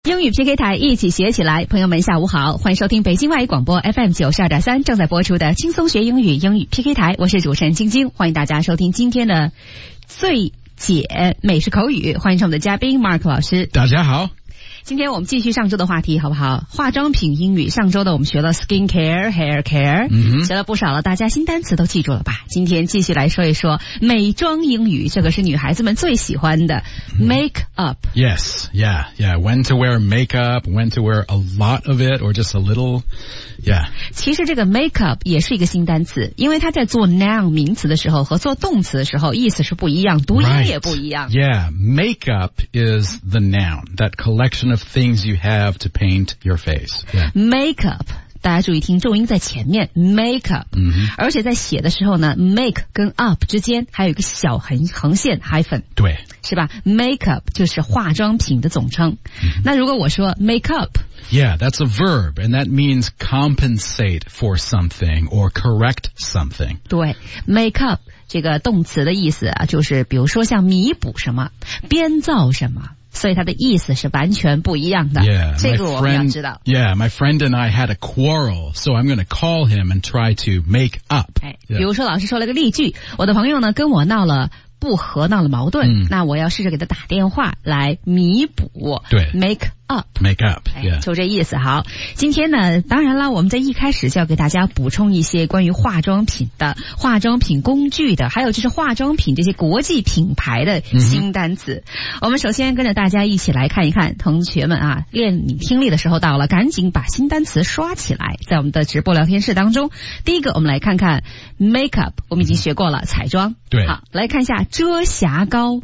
英语 PK 台一起学起来，朋友们下午好，欢迎收听北京外语广播 FM 92.3正在播出的轻松学英语英语 PK 台，我是主持人晶晶，欢迎大家收听今天的最解美式口语，欢迎我们的嘉宾 Mark 老师。 大家好。 今天我们继续上周的话题好不好？化妆品英语，上周的我们学了 skin care、hair care，学了不少了，大家新单词都记住了吧？今天继续来说一说美妆英语，这个是女孩子们最喜欢的 make up。Yes, yeah. When to wear makeup, when to wear a lot of it, or just a little, yeah. 其实这个 make up 也是一个新单词，因为它在做 noun 名词的时候和做动词的时候意思是不一样，读音也不一样。 Yeah, makeup is the noun, that collection of things you have to paint your face. Yeah. Makeup 大家注意听重音在前面 makeup，而且在写的时候呢 make 跟 up 之间还有一个小横线 hyphen， 对， 是吧？ makeup 就是化妆品的总称。那如果我说 make up，Yeah, that's a verb, and that means compensate for something or correct something. 对 make up 这个动词的意思啊，就是比如说像弥补什么、编造什么，所以它的意思是完全不一样的。 Yeah, 这个我们要知道。 Yeah, my friend and I had a quarrel, so I'm going to call him and try to make up. 比如说老师说了个例句，我的朋友呢跟我闹了不和，闹了矛盾，那我要试着给他打电话来弥补。 对 ，make up。Make up， yeah. 就这意思。好，今天呢，当然了，我们在一开始就要给大家补充一些关于化妆品的、化妆品工具的，还有就是化妆品这些国际品牌的新单词。我们首先跟着大家一起来看一看，同学们啊，练你听力的时候到了，赶紧把新单词刷起来，在我们的直播聊天室当中。第一个，我们来看看 make up， 我们已经学过了，彩妆。 对。 好，来看一下遮瑕膏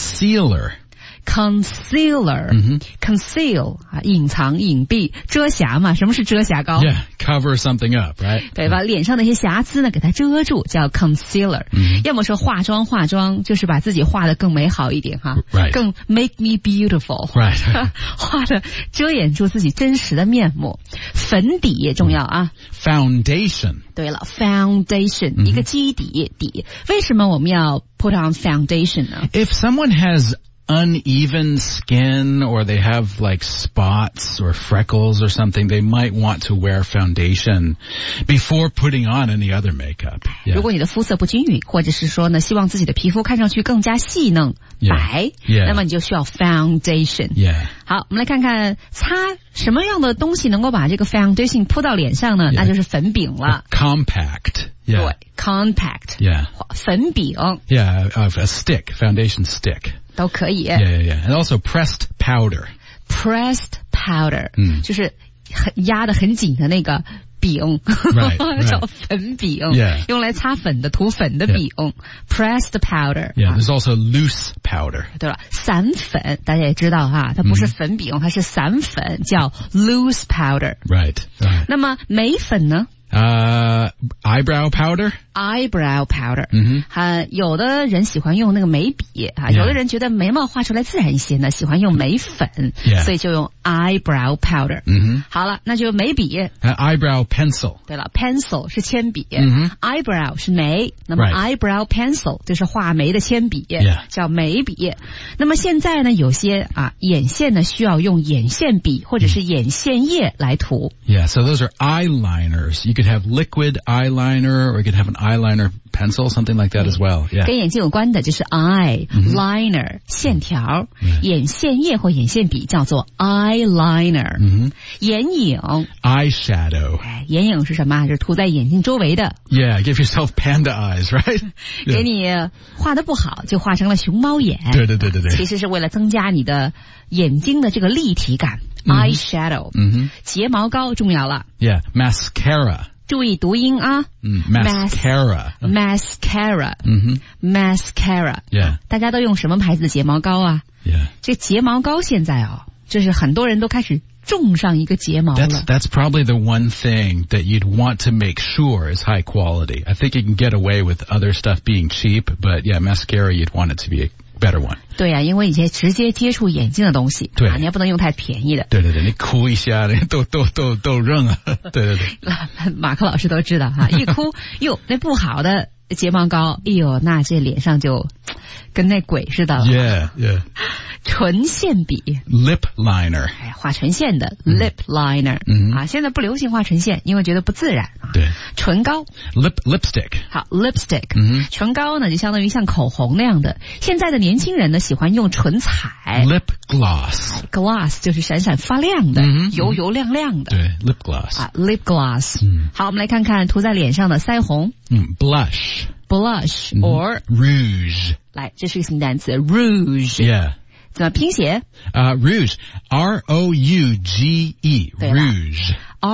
concealer。Conceal 啊，隐藏、隐蔽，遮瑕嘛。什么是遮瑕膏 ？Yeah, cover something up, right? 对，把脸上的一些瑕疵呢给它遮住，叫 concealer。要么说化妆就是把自己画得更美好一点哈， right. 更 make me beautiful， right. 画的遮掩住自己真实的面目。粉底也重要啊 ，foundation。 对了 ，foundation 一个基底底。为什么我们要 put on foundation 呢 ？If someone has uneven skin or they have like spots or freckles or something, they might want to wear foundation before putting on any other makeup. Yeah. 如果你的肤色不均匀，或者是说呢，希望自己的皮肤看上去更加细嫩、白，那么你就需要 foundation. Yeah. 好，我们来看看擦什么样的东西能够把这个 foundation 铺到脸上呢？那就是粉饼了。 Compact.Yeah. 对 ，compact. Yeah. 粉饼。 Yeah, a stick, foundation stick. 都可以。 Yeah. And also pressed powder. Pressed powder. 就是压得很紧的那个饼，叫粉饼，用来擦粉的、涂粉的饼。Pressed powder. Yeah, there's also loose powder. 对了，散粉大家也知道哈，它不是粉饼，它是散粉，叫 loose powder. Right. 那么眉粉呢 ？Eyebrow powder. Eyebrow powder. 有的人喜欢用那个眉笔啊，有的人觉得眉毛画出来自然一些呢，喜欢用眉粉，所以就用 eyebrow powder. 好了，那就眉笔。 Eyebrow pencil. 对了 ，pencil 是铅笔，eyebrow 是眉，那么 eyebrow pencil 就是画眉的铅笔，叫眉笔。那么现在呢，有些眼线呢需要用眼线笔或者是眼线液来涂。 Yeah, so those are eyeliners. You could have liquid eyeliner, or you could have an eyeliner pencil, something like that as well. Yeah. 跟眼睛有关的就是 eyeliner 线条，眼线液或眼线笔叫做 eyeliner。眼影 eyeshadow. 眼影是什么？就是涂在眼睛周围的。 Yeah, give yourself panda eyes, right? 给你画得不好，就画成了熊猫眼。 对。 其实是为了增加你的眼睛的这个立体感。eyeshadow。睫毛膏重要了。 Yeah, mascara. 注意读音啊。 mascara. Mascara. Yeah. 大家都用什么牌子的睫毛膏啊？ Yeah. 这睫毛膏现在就是很多人都开始种上一个睫毛了。 That's probably the one thing that you'd want to make sure is high quality. I think you can get away with other stuff being cheap, but yeah, mascara you'd want it to be a better one. 对啊，因为一些直接接触眼睛的东西， 对， 你也不能用太便宜的。 对，你哭一下，都扔啊。对。 马克老师都知道哈，一哭哟，那不好的睫毛膏，哎呦，那这脸上就跟那鬼似的了。 Yeah, yeah. 唇线笔 Lip liner. 哎，画唇线的 lip liner、啊，现在不流行画唇线，因为觉得不自然啊。 对， 唇膏 lipstick. 好 lipstick、唇膏呢就相当于像口红那样的。现在的年轻人呢喜欢用唇彩 Lip gloss. gloss 就是闪闪发亮的、油油亮亮的。 对 lip gloss. 啊 lip gloss、好，我们来看看涂在脸上的腮红、 blush. blush or rouge. 来，这是个新单词 rouge。 Yeah. 怎么拼写 rouge. R-O-U-G-E. 对了 Rouge.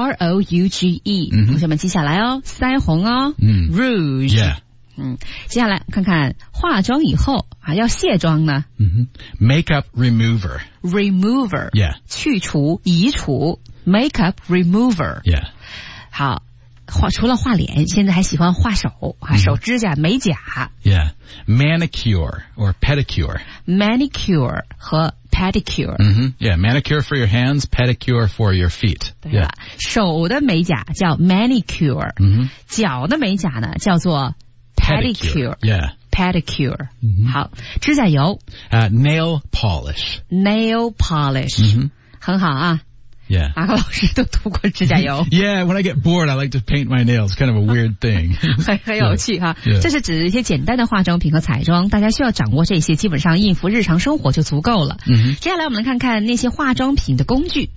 R-O-U-G-E、同学们记下来哦，腮红哦、rouge。 Yeah. 接下来看看化妆以后啊，要卸妆呢、 Makeup remover. remover Yeah. 去除移除 makeup remover。 Yeah. 好，除了画脸，现在还喜欢画手啊，手指甲、美甲 Yeah. Manicure or pedicure. manicure 和 pedicure。 Yeah, manicure for your hands, pedicure for your feet. 对 Yeah. 了，手的美甲叫 manicure，、脚的美甲呢叫做 pedicure。 Yeah. pedicure、好，指甲油 Nail polish. nail polish、很好啊。 Yeah. 马克老师都涂过指甲油。 Yeah, when I get bored, I like to paint my nails. Kind of a weird thing. 很有趣哈。 Yeah. 这是指一些简单的化妆品和彩妆，大家需要掌握这些，基本上应付日常生活就足够了。接下来我们来看看那些化妆品的工具。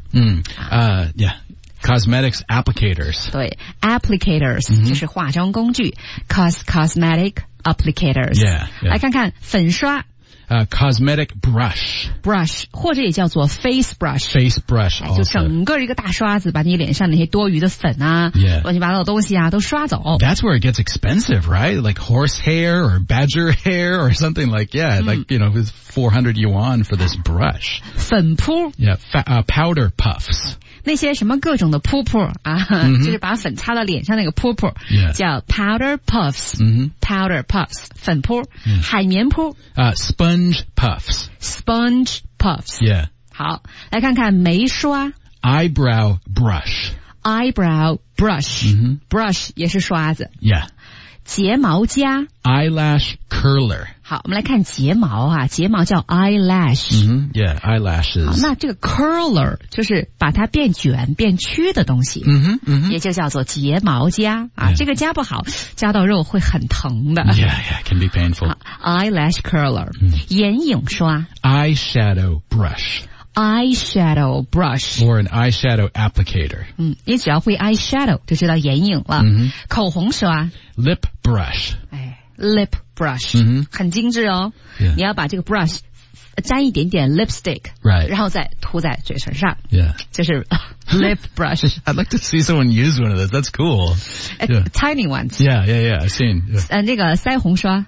Yeah. Cosmetics applicators. 对 applicators、就是化妆工具 cosmetic applicators。 Yeah, yeah. 来看看粉刷 Cosmetic brush. brush 或者也叫做 face brush。 Face brush 就 also. 整个一个大刷子把你脸上那些多余的粉啊、 Yeah. 乱七八糟的东西啊都刷走。 That's where it gets expensive, right? Like horse hair or badger hair or something like, like, it's 400 yuan for this brush. 粉扑 Yeah, powder puffs. 那些什么各种的扑扑啊，就是把粉擦到脸上那个扑扑 Yeah. 叫 powder puffs、powder puffs 粉扑、海绵扑 Sponge puffs. sponge puffs。 Yeah. 好，来看看眉刷 Eyebrow brush. eyebrow brush、brush 也是刷子。 Yeah. 睫毛夹 Eyelash curler. 好，我们来看睫毛啊，睫毛叫 eyelash。 Yeah, 好， eyelashes. 那这个 curler 就是把它变卷变曲的东西，也就叫做睫毛夹啊。这个夹不好，夹到肉会很疼的。 Yeah, it can be painful. eyelash curler、眼影刷 Eyeshadow brush. eyeshadow brush。 Or an eyeshadow applicator. 你只要会 eyeshadow 就知道眼影了。口红刷 Lip brush. lip brush、很精致哦。 Yeah. 你要把这个 brush 沾一点点 lipstick， Right. 然后再涂在嘴唇上， Yeah. 就是 lip brush。 I'd like to see someone use one of those. That's cool. Yeah. tiny ones。 Yeah. I've seen. Yeah. 那个腮红刷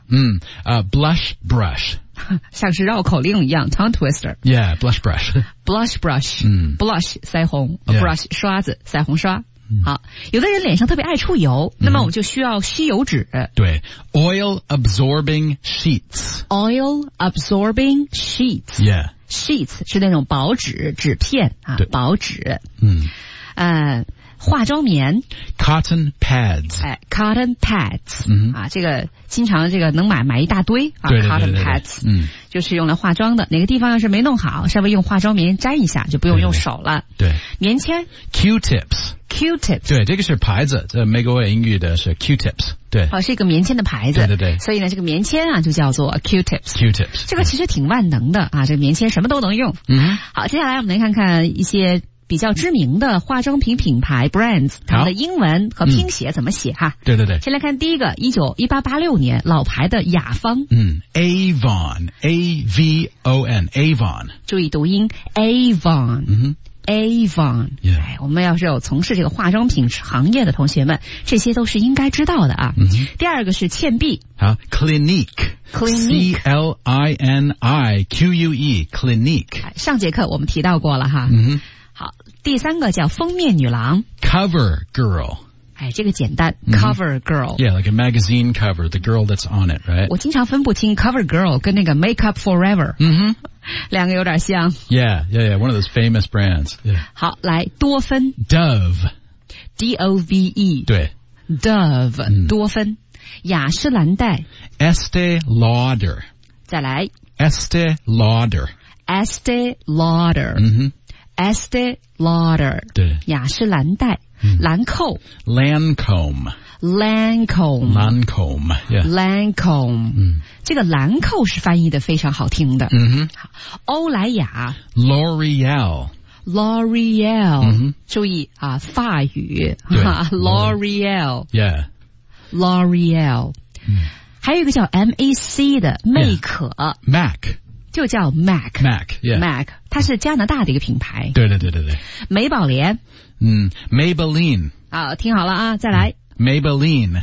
Blush brush. 像是绕口令一样 tongue twister。 Yeah, blush brush. blush brush、blush 腮红、 Yeah. brush 刷子腮红刷。好，有的人脸上特别爱出油，那么我们就需要吸油纸。 对 Oil absorbing sheets. oil absorbing sheets。 Yeah. sheets 是那种薄纸纸片啊， 对薄纸。化妆棉 Cotton pads. cotton pads、啊，这个经常这个能买一大堆啊对对对 ，cotton 对对 pads、就是用来化妆的。哪个地方要是没弄好，稍微用化妆棉沾一下，就不用用手了。 对棉签 Q-tips. Q-tips。 对，这个是牌子，这美国英语的是 Q-tips. 对是一个棉签的牌子。 对对对所以呢，这个棉签啊就叫做 Q-tips。 Q-tips. 这个其实挺万能的啊，这个棉签什么都能用。好，接下来我们来看看一些比较知名的化妆品品牌 brands， 他们的英文和拼写怎么写哈？ 对对对。 先来看第一个，1886年老牌的雅芳。 Avon. A-V-O-N. Avon. 注意读音 Avon。Avon， Yeah. 我们要是有从事这个化妆品行业的同学们，这些都是应该知道的啊。第二个是倩碧。 好 Clinique. Clinique. C-L-I-N-I-Q-U-E. Clinique. 上节课我们提到过了哈。好，第三个叫封面女郎。 Cover girl. 这个简单，cover girl。 Yeah, like a magazine cover, the girl that's on it, right? 我经常分不清 cover girl 跟那个 make up forever。两个有点像。 Yeah, one of those famous brands. Yeah. 好，来多芬 Dove. D-O-V-E。 对 Dove、多芬。 雅诗兰黛。 Estee Lauder. 再来 Estee Lauder. Estee Lauder. Estee Lauder. 对。 雅诗兰黛。兰蔻。 Lancome. Lancome. Lancome. Yeah. Lancome. 这个兰蔻是翻译的非常好听的。好，欧莱雅。 L'Oreal. L'Oreal. 注意啊，法语。L'Oreal. Yeah. L'Oreal. 还有一个叫 MAC 的魅可。 Mac. 就叫 Mac. Yeah. Mac. 它是加拿大的一个品牌。 对。 美宝莲。 Maybelline. 好，听好了啊，再来。 Maybelline.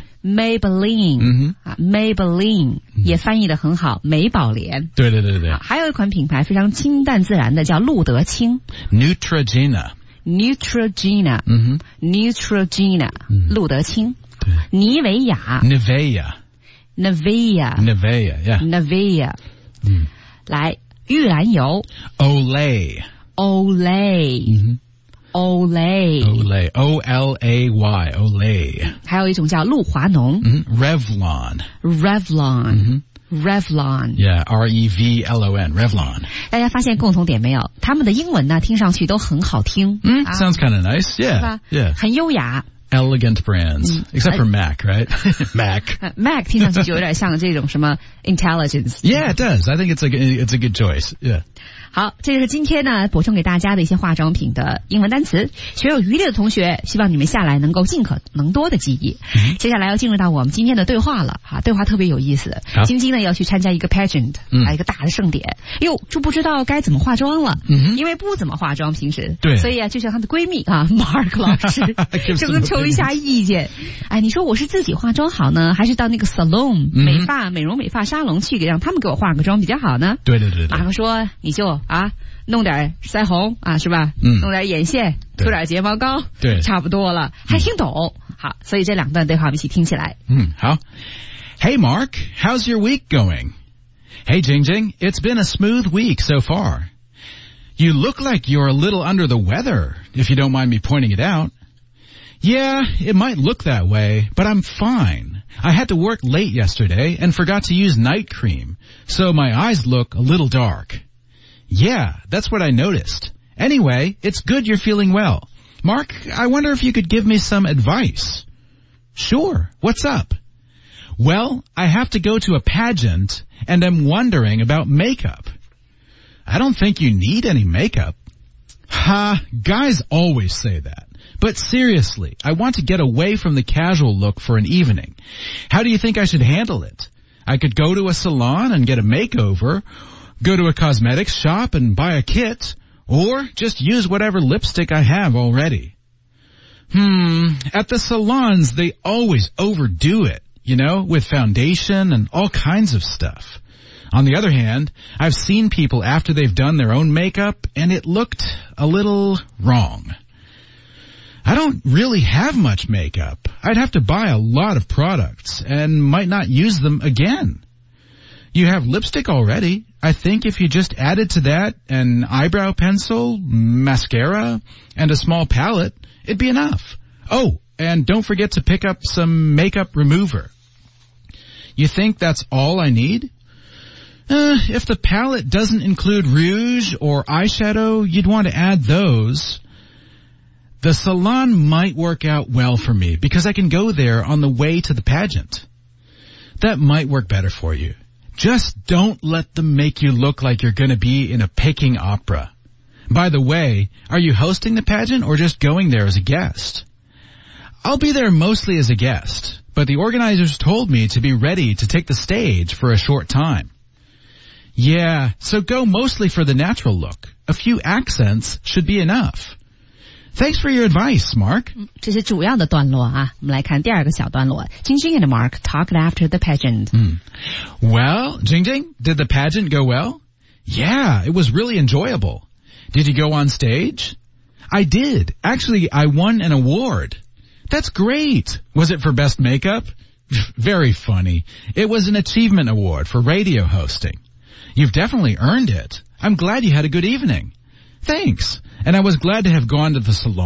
Maybelline 也翻译的很好，美宝莲。 对。 还有一款品牌非常清淡自然的叫露得清。 Neutrogena. Neutrogena. 露得清。妮维雅。 Nivea. Yeah. 来，玉兰油。 Olay. Olay. Olay. 还有一种叫露华浓。 Revlon. Yeah, Revlon. Revlon. 大家发现共同点没有？他们的英文呢，听上去都很好听。 Sounds kind of nice. Yeah. 很优雅。 Elegant brands, except for Mac, right? Mac 听上去就有点像这种什么 intelligence. Yeah, it does. I think it's a good choice. Yeah. 好，这就是今天呢补充给大家的一些化妆品的英文单词。学有余力的同学，希望你们下来能够尽可能多的记忆。接下来要进入到我们今天的对话了对话特别有意思。晶晶呢要去参加一个 pageant，一个大的盛典。就不知道该怎么化妆了，因为不怎么化妆平时。 对。 所以就像她的闺蜜Mark 老师就能求一下意见。你说我是自己化妆好呢，还是到那个 salon 美容美发沙龙去让他们给我化个妆比较好呢？ 对。 马上说你就弄点腮红是吧？弄点眼线，涂点睫毛膏， 对， 差不多了，还听懂。好，所以这两段对话我们一起听起来。 好。Hey Mark, how's your week going? Hey Jingjing, it's been a smooth week so far. You look like you're a little under the weather, if you don't mind me pointing it out. Yeah, it might look that way, but I'm fine. I had to work late yesterday and forgot to use night cream, so my eyes look a little dark. Yeah, that's what I noticed. Anyway, it's good you're feeling well. Mark, I wonder if you could give me some advice. Sure, what's up? Well, I have to go to a pageant, and I'm wondering about makeup. I don't think you need any makeup. Guys always say that. But seriously, I want to get away from the casual look for an evening. How do you think I should handle it? I could go to a salon and get a makeover, go to a cosmetics shop and buy a kit, or just use whatever lipstick I have already. At the salons, they always overdo it, with foundation and all kinds of stuff. On the other hand, I've seen people after they've done their own makeup, and it looked a little wrong. I don't really have much makeup. I'd have to buy a lot of products and might not use them again. You have lipstick already. I think if you just added to that an eyebrow pencil, mascara, and a small palette, it'd be enough. Oh, and don't forget to pick up some makeup remover. You think that's all I need? If the palette doesn't include rouge or eyeshadow, you'd want to add those. The salon might work out well for me because I can go there on the way to the pageant. That might work better for you. Just don't let them make you look like you're going to be in a Peking opera. By the way, are you hosting the pageant or just going there as a guest? I'll be there mostly as a guest, but the organizers told me to be ready to take the stage for a short time. Yeah, so go mostly for the natural look. A few accents should be enough. Thanks for your advice, Mark. 这是主要的段落我们来看第二个小段落。Jingjing and Mark talked after the pageant. Well, Jingjing, did the pageant go well? Yeah, it was really enjoyable. Did you go on stage? I did. Actually, I won an award. That's great. Was it for best makeup? Very funny. It was an achievement award for radio hosting. You've definitely earned it. I'm glad you had a good evening. Thanks. And I was glad to have gone to the salon.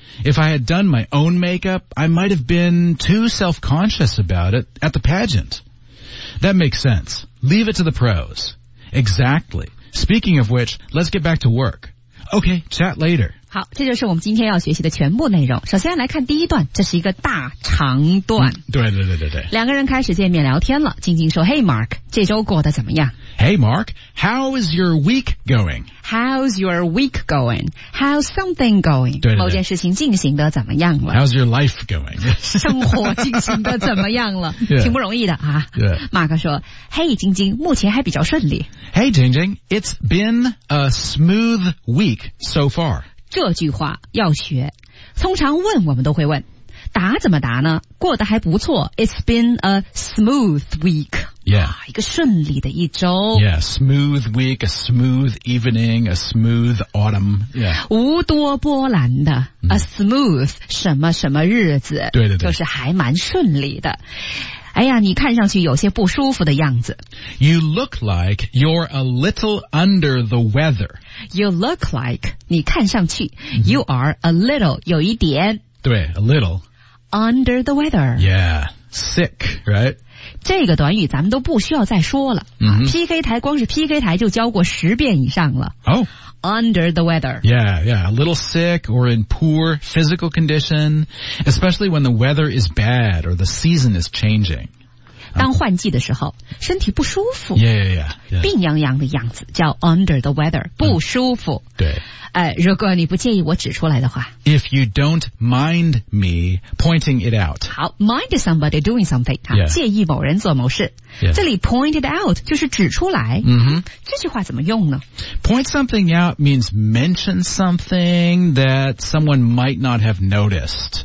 If I had done my own makeup, I might have been too self-conscious about it at the pageant. That makes sense. Leave it to the pros. Exactly. Speaking of which, let's get back to work. Okay, chat later. 好，这就是我们今天要学习的全部内容。首先来看第一段，这是一个大长段。 对。 两个人开始见面聊天了。晶晶说 ：“Hey Mark， 这周过得怎么样 Hey Mark, how is your week going? How's your week going? How's something going? 对。 某件事情进行的怎么样了 How's your life going? 生活进行的怎么样了 Yeah. 挺不容易的啊。 Yeah. 马克说 ：“Hey， 晶晶，目前还比较顺利。” Hey Jingjing, it's been a smooth week so far. 这句话要学，通常问我们都会问，答怎么答呢？过得还不错 ，It's been a smooth week. Yeah. 一个顺利的一周。 Yeah, smooth week, a smooth evening, a smooth autumn. Yeah. 无多波澜的，a smooth 什么什么日子， 对， 就是还蛮顺利的。哎呀，你看上去有些不舒服的样子。 You look like you're a little under the weather. You look like 你看上去，you are a little 有一点。 对 a little. Under the weather. Yeah, sick, right? 这个短语咱们都不需要再说了。PK 台光是 PK 台就教过10遍以上了。 Oh. Under the weather. Yeah, a little sick or in poor physical condition, especially when the weather is bad or the season is changing. 当换季的时候，身体不舒服。 Yeah. 病怏怏的样子叫 under the weather， 不舒服。 对。 如果你不介意我指出来的话。 If you don't mind me pointing it out. 好 ，mind somebody doing something， 介意某人做某事。这里 point it out 就是指出来。这句话怎么用呢？ Point something out means mention something that someone might not have noticed,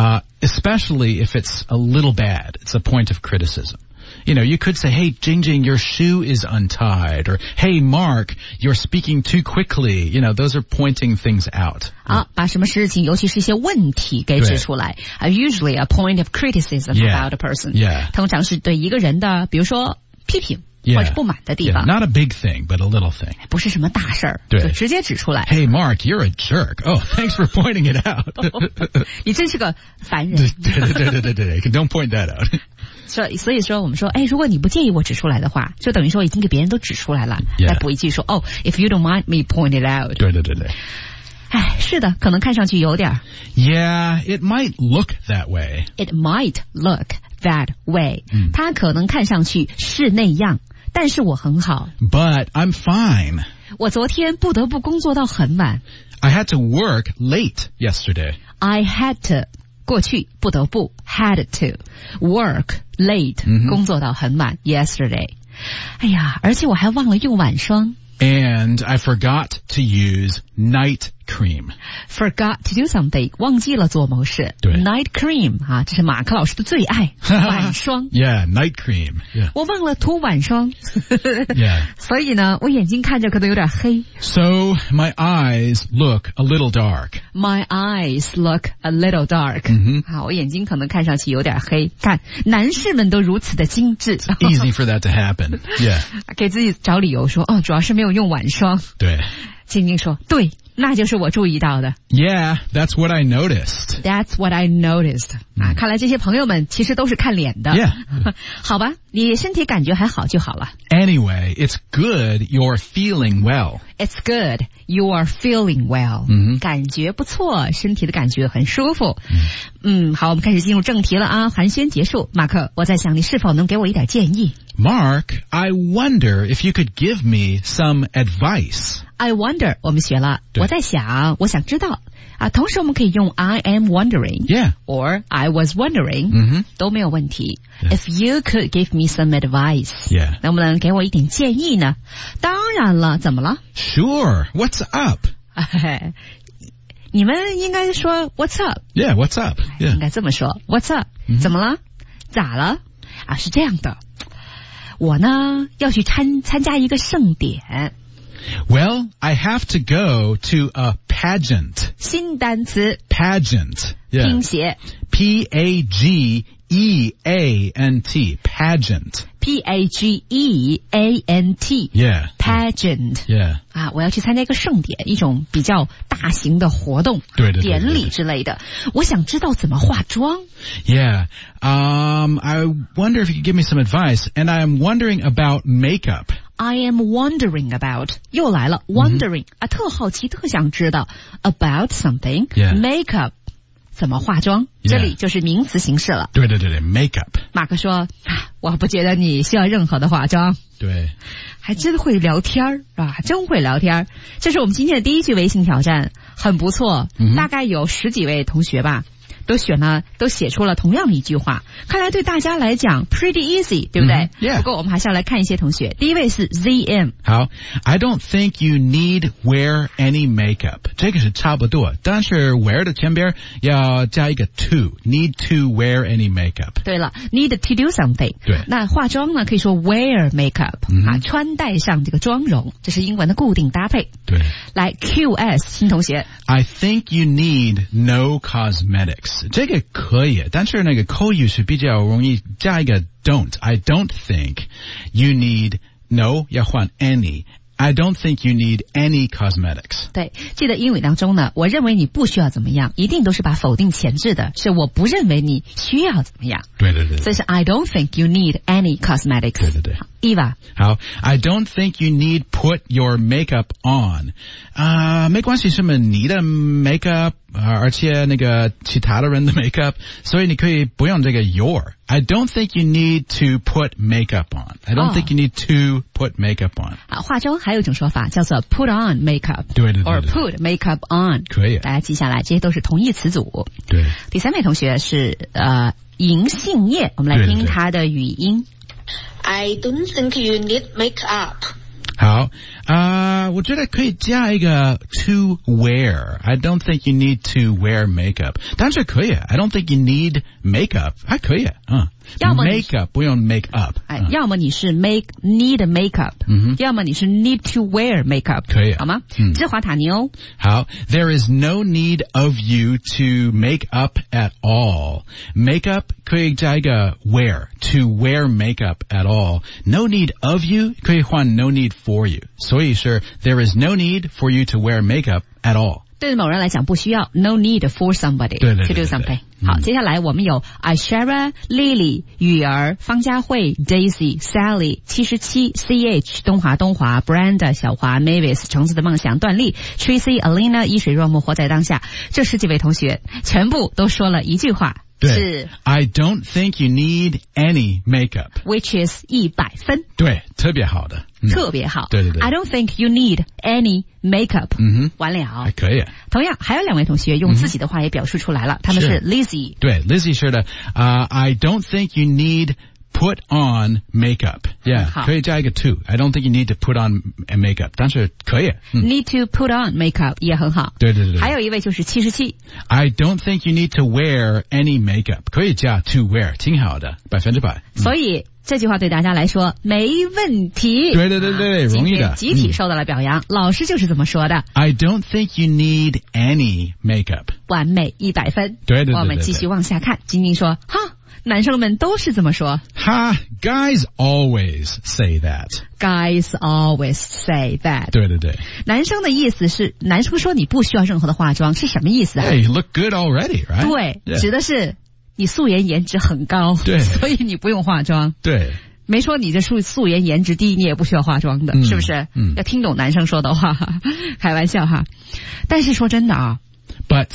especially if it's a little bad. It's a point of criticism. You know, you could say, hey, Jingjing, your shoe is untied. Or, hey, Mark, you're speaking too quickly. You know, those are pointing things out. 把什么事情，尤其是一些问题给指出来。Usually a point of criticism about a person. Yeah. 通常是对一个人的，比如说批评。或者不满的地方。 Not a big thing, but a little thing. 不是什么大事儿，就直接指出来。 Hey, Mark, you're a jerk. Oh, thanks for pointing it out. 你真是个烦人。 对 Don't point that out. 所以说我们说，如果你不介意我指出来的话，就等于说已经给别人都指出来了。再补一句说，if you don't mind me point it out. 对。 是的，可能看上去有点。 Yeah, it might look that way. It might look that way. 它可能看上去是那样。但是我很好 But I'm fine. 我昨天不得不工作到很晚 I had to work late yesterday. I had to 过去不得不 had to work late 工作到很晚 yesterday 哎呀而且我还忘了用晚霜 And I forgot to use night cream. Forgot to do something. 忘记了做某事。 对 Night cream 啊，这是马克老师的最爱。晚霜。 Yeah, night cream. Yeah. 我忘了涂晚霜。 Yeah. 所以呢，我眼睛看着可能有点黑。 So my eyes look a little dark. My eyes look a little dark. 好，我眼睛可能看上去有点黑。看，男士们都如此的精致。 Easy for that to happen. Yeah. 给自己找理由说，主要是没有用晚霜。 对。 晶晶说，对。那就是我注意到的。 Yeah, that's what I noticed. That's what I noticed. 看来这些朋友们其实都是看脸的。 Yeah. 好吧，你身体感觉还好就好了。 Anyway, it's good you're feeling well. It's good you are feeling well. 感觉不错，身体的感觉很舒服。好，我们开始进入正题了啊，寒暄结束。马克，我在想你是否能给我一点建议。 Mark, I wonder if you could give me some advice. I wonder 我们学了，我在想，我想知道啊。同时我们可以用 I am wondering, yeah, or I was wondering, 都没有问题。If you could give me some advice, yeah, 能不能给我一点建议呢？当然了，怎么了 ？Sure, what's up? 你们应该说 What's up? Yeah, what's up? Yeah. 应该这么说 What's up? 怎么了？咋了？是这样的，我呢要去参加一个盛典。 Well, I have to go to a pageant. 新单词 Pageant. 拼 Yeah. 写 P-A-G-E-A-N-T. Pageant. P-A-G-E-A-N-T Yeah. Pageant Yeah. 啊，我要去参加一个盛典，一种比较大型的活动， 对对对对典礼之类的。我想知道怎么化妆。 Yeah. I wonder if you could give me some advice. And I'm wondering about makeup. I am wondering about 又来了 wondering 啊，特好奇，特想知道 about something Yeah. makeup 怎么化妆， Yeah. 这里就是名词形式了。 对对对对 makeup. 马克说，我不觉得你需要任何的化妆。 对。 还真会聊天儿啊，真会聊天儿。这是我们今天的第一句微信挑战，很不错，大概有10几位同学吧。都写出了同样的一句话，看来对大家来讲 pretty easy， 对不对？ Yeah. 不过我们还是要来看一些同学。第一位是 ZM。 好 I don't think you need wear any makeup. 这个是差不多，但是 wear 的前边要加一个 to. Need to wear any makeup. 对了 ，need to do something。 对， 那化妆呢可以说 wear makeup，啊，穿戴上这个妆容，这是英文的固定搭配。 对。 来 QS 新同学 I think you need no cosmetics. 这个可以，但是那个口语是比较容易加一个 don't. I don't think you need no 要换 any. I don't think you need any cosmetics. 对，记得英语当中呢，我认为你不需要怎么样，一定都是把否定前置的，是我不认为你需要怎么样。 对对对。 所以是 I don't think you need any cosmetics. 对对对。 Eva。 好 I don't think you need put your makeup on. 没关系，什么你的 makeup 而且那个其他的人的 makeup， 所以你可以不用这个 your. I don't think you need to put makeup on. I don't think you need to put makeup on. 啊，化妆还有一种说法叫做 put on makeup. 对对对对 or put makeup on. 可以。 大家记下来，这些都是同义词组。 对。 第三位同学是银杏叶，我们来听他的语音。 I don't think you need makeup. 好我觉得可以加一个 to wear. I don't think you need to wear makeup. 但是可以 I don't think you need makeup. 还可以要么 makeup 不用 make up. 要么你是 need makeup，要么你是 need to wear makeup， 可以好吗？芝华塔尼欧。 好 There is no need of you to make up at all. Makeup 可以加一个 wear. To wear makeup at all. No need of you 可以换 no need for you. 所以是 There is no need for you to wear makeup at all. 对某人来讲不需要 no need for somebody 对 to do something。好，接下来我们有 Ishara、Lily、雨儿、方佳慧、Daisy、Sally、77、CH、东华、Brenda、小华、Mavis、橙子的梦想、段丽、Tracy、Alina、一水若木、活在当下，这10几位同学全部都说了一句话。是 I don't think you need any makeup. Which is 100分。 对，特别好的。 特别好。 对对对。 I don't think you need any makeup. 完了。 还可以。 同样还有2位同学用自己的话也表述出来了，他们是 Lizzie。 对 Lizzie 说的I don't think you need put on makeup. Yeah, 可以加一个 to. I don't think you need to put on makeup. 但是可以。 Need to put on makeup 也很好。 对对对。 还有一位就是77。 I don't think you need to wear any makeup. 可以加 to wear. 挺好的，100%。 所以这句话对大家来说没问题。 对对对对，容易的。 集体受到了表扬，老师就是这么说的。 I don't think you need any makeup. 完美100分。 对对对对。 我们继续往下看，晶晶说哈。男生们都是这么说。 哈 Guys always say that. Guys always say that. 对对对。 男生的意思是，男生说你不需要任何的化妆是什么意思啊？ Hey, you look good already, right? 对， Yeah. 指的是你素颜颜值很高， 对， 所以你不用化妆。 对。 没说你这素颜颜值低，你也不需要化妆的，是不是？要听懂男生说的话，开玩笑哈。但是说真的啊 ，But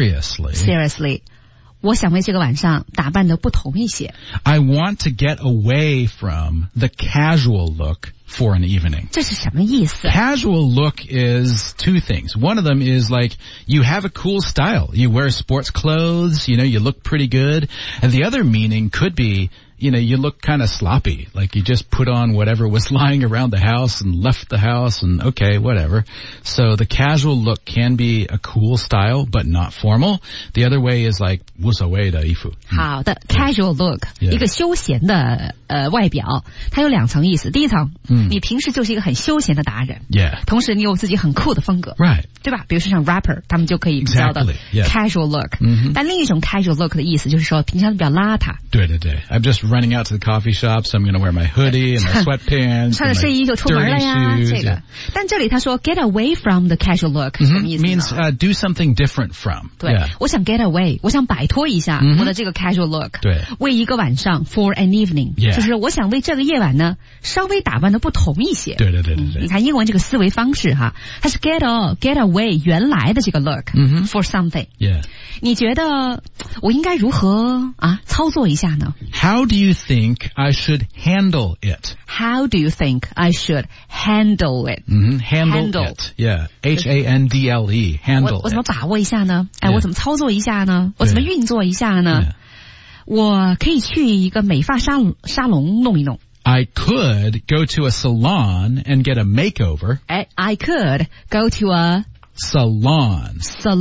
seriously. 我想为这个晚上打扮的不同一些。 I want to get away from the casual look for an evening. 这是什么意思？ Casual look is 2 things. One of them is like you have a cool style. You wear sports clothes, you know, you look pretty good. And the other meaning could be you look kind of sloppy. Like you just put on whatever was lying around the house and left the house and okay, whatever. So the casual look can be a cool style, but not formal. The other way is like 无所谓的衣服。 好的 casual look， Yeah. 一个休闲的外表，它有2层意思。第一层，你平时就是一个很休闲的达人， Yeah. 同时你有自己很酷的风格， Right. 对吧？比如说像 rapper， 他们就可以比较的 Exactly, yeah. casual look。但另一种 casual look 的意思就是说平常比较邋遢， 对。I'm just running out to the coffee shop, so I'm going to wear my hoodie and my sweatpants. 穿着睡衣就出门了呀，这个。但这里他说 get away from the casual look 什么意思呢？ Means do something different from. 对， Yeah. 我想 get away， 我想摆脱一下我的这个 casual look。 对， 为一个晚上 for an evening， Yeah. 就是我想为这个夜晚呢稍微打扮的不同一些。 对。 你看英文这个思维方式哈，它是 get away 原来的这个 look for something。 Yeah. 你觉得我应该如何操作一下呢？ How do you think I should handle it? How do you think I should handle it? Handle it. Yeah. Handle. Handle 我怎么 it. 把握一下呢？ Yeah. 我怎么操作一下呢？我怎么运作一下呢？ Yeah. 我可以去一个美发沙龙弄一弄。 I could go to a salon and get a makeover. I could go to a Salon.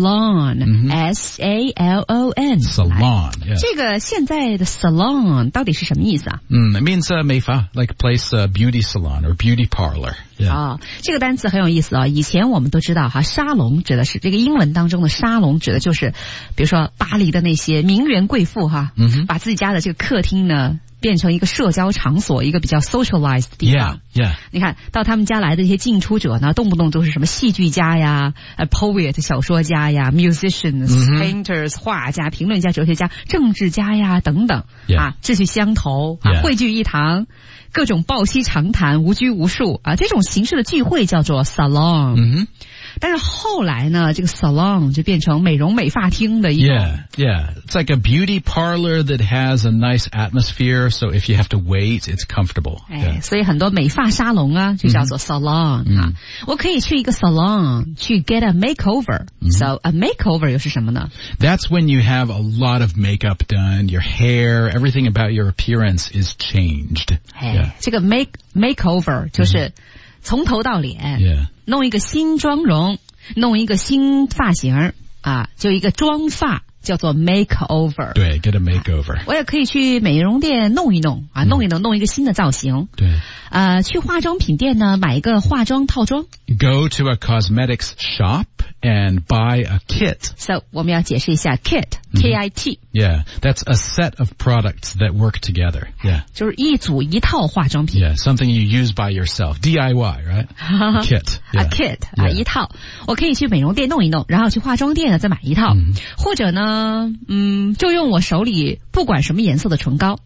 S-A-L-O-N. Salon. Yeah. 这个现在的 salon 到底是什么意思啊？ It means 美发, like a place, beauty salon or beauty parlor. Yeah. 这个单词很有意思啊。以前我们都知道哈，沙龙指的是这个英文当中的沙龙指的就是，比如说巴黎的那些名媛贵妇哈，把自己家的这个客厅呢变成一个社交场所，一个比较 socialized 的地方。 Yeah. 你看到他们家来的这些进出者呢，动不动都是什么戏剧家呀、poet 小说家呀、musicians、painters 画家、评论家、哲学家、政治家呀等等 Yeah. 志趣相投汇聚一堂，各种抱膝长谈，无拘无束这种形式的聚会叫做 salon。但是后来呢，这个 salon 就变成美容美发厅的一种。 Yeah. It's like a beauty parlor that has a nice atmosphere, so if you have to wait, it's comfortable. 所以很多美发沙龙就叫做 salon 我可以去一个 salon 去 get a makeover. So a makeover 又是什么呢？ That's when you have a lot of makeup done, your hair, everything about your appearance is changed. 这个 makeover 就是从头到脸弄一个新妆容，弄一个新发型就一个妆发叫做 makeover。 对 ，get a makeover。 我也可以去美容店弄一弄弄一个新的造型。 对。 去化妆品店呢买一个化妆套装。 Go to a cosmetics shop and buy a kit. So 我们要解释一下 kit，K-I-T。 Yeah, that's a set of products that work together. Yeah. 就是一组一套化妆品。 Yeah, something you use by yourself. DIY, right? A kit. A kit 一套。我可以去美容店弄一弄，然后去化妆店呢再买一套，或者呢，就用我手里不管什么颜色的唇膏。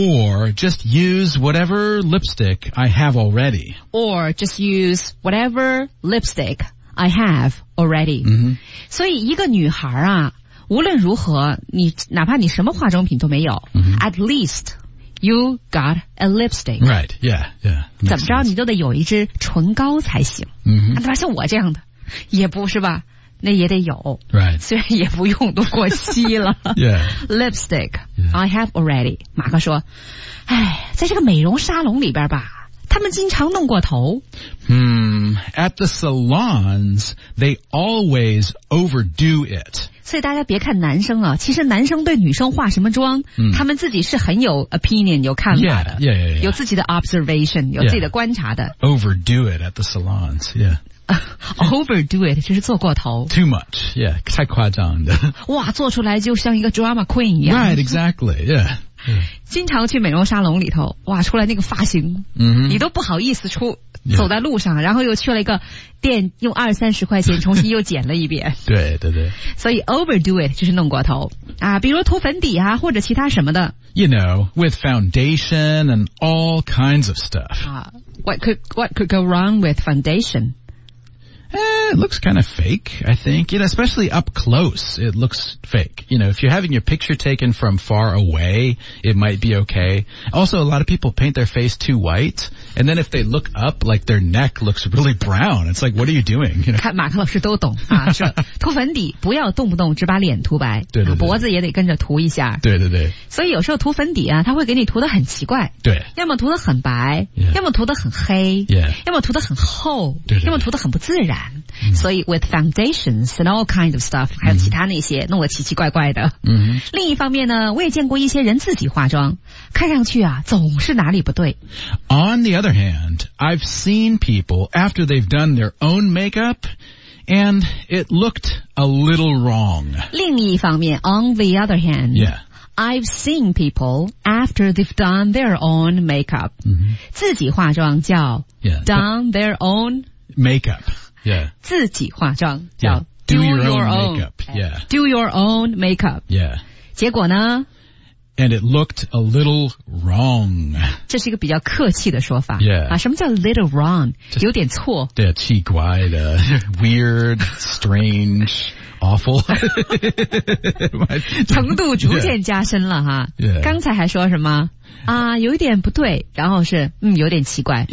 Or just use whatever lipstick I have already. Or just use whatever lipstick I have already. 所以一个女孩无论如何，哪怕你什么化妆品都没有，at least you got a lipstick. Right, yeah. 怎么着你都得有一支唇膏才行。对吧？像我这样的也不是吧？那也得有， Right. 虽然也不用都过期了。 Yeah. Lipstick, I have already. 马哥说，在这个美容沙龙里边吧，他们经常弄过头。 At the salons, they always overdo it. 所以大家别看男生其实男生对女生化什么妆，他们自己是很有 opinion 有看法的， Yeah. 有自己的 observation 有自己的观察的。 Overdo it at the salons, yeah. Overdo it 就是做过头。 Too much, yeah. 太夸张的。 哇，做出来就像一个 drama queen 一样。 Right, exactly, yeah. 经常去美容沙龙里头，哇，出来那个发型，你都不好意思走在路上，然后又去了一个店，用20-30块钱重新又剪了一遍。 对。 所以 overdo it 就是弄过头比如涂粉底或者其他什么的。 You know, with foundation and all kinds of stuff. What could go wrong with foundation? it looks kind of fake, I think. Especially up close, it looks fake. If you're having your picture taken from far away, it might be okay. Also, a lot of people paint their face too white, and then if they look up, like their neck looks really brown. It's like, what are you doing? 看马克老师都懂啊，说涂粉底不要动不动只把脸涂白， 对， 脖子也得跟着涂一下。 对。 所以有时候涂粉底啊，它会给你涂得很奇怪。 对。 要么涂得很白，要么涂得很黑，要么涂得很厚，要么涂得很不自然。所以 with foundations and all kinds of stuff， 还有其他那些弄得奇奇怪怪的。另一方面呢，我也见过一些人自己化妆，看上去啊总是哪里不对。 On the other hand, I've seen people after they've done their own makeup, and it looked a little wrong. 另一方面 on the other hand, I've seen people after they've done their own makeup. 自己化妆叫 done their own makeup. 自己化妆叫 do your own makeup. Do your own makeup. 结果呢 ？And it looked a little wrong. 这是一个比较客气的说法。什么叫 little wrong？ 有点错。 对，奇怪的 weird, strange, awful. 程度逐渐加深了哈。刚才还说什么啊？有一点不对，然后是有点奇怪。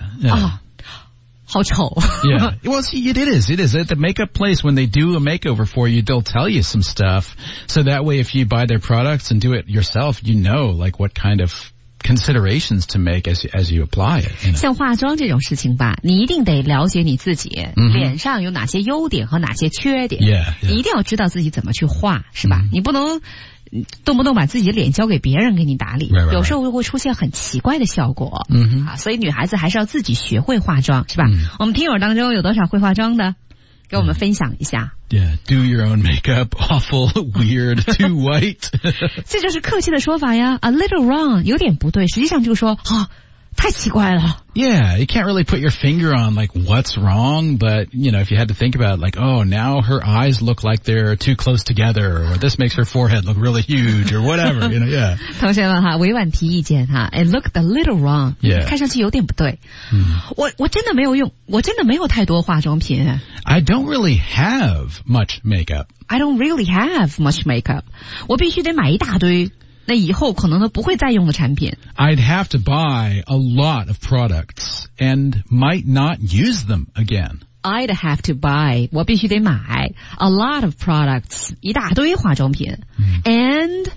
好丑。 Well, see, it is. At the makeup place, when they do a makeover for you, they'll tell you some stuff. So that way, if you buy their products and do it yourself, like what kind of considerations to make as you apply it. 像化妆这种事情吧，你一定得了解你自己，脸上有哪些优点和哪些缺点。你一定要知道自己怎么去画，是吧？你不能动不动把自己的脸交给别人给你打理，有时候会出现很奇怪的效果。所以女孩子还是要自己学会化妆，是吧？我们听友当中有多少会化妆的？给我们分享一下。 Do your own makeup, awful, weird, too white. 这就是客气的说法呀。A little wrong， 有点不对，实际上就是说太奇怪了。 Yeah, you can't really put your finger on like what's wrong, but if you had to think about it, like, oh, now her eyes look like they're too close together, or this makes her forehead look really huge, or whatever, yeah. 同学们哈，委婉提意见哈。It looked a little wrong. 看上去有点不对。我真的没有用，我真的没有太多化妆品。 I don't really have much makeup. I don't really have much makeup. 我必须得买一大堆。那以后可能都不会再用的产品。 I'd have to buy a lot of products and might not use them again. I'd have to buy， 我必须得买 a lot of products， 一大堆化妆品。And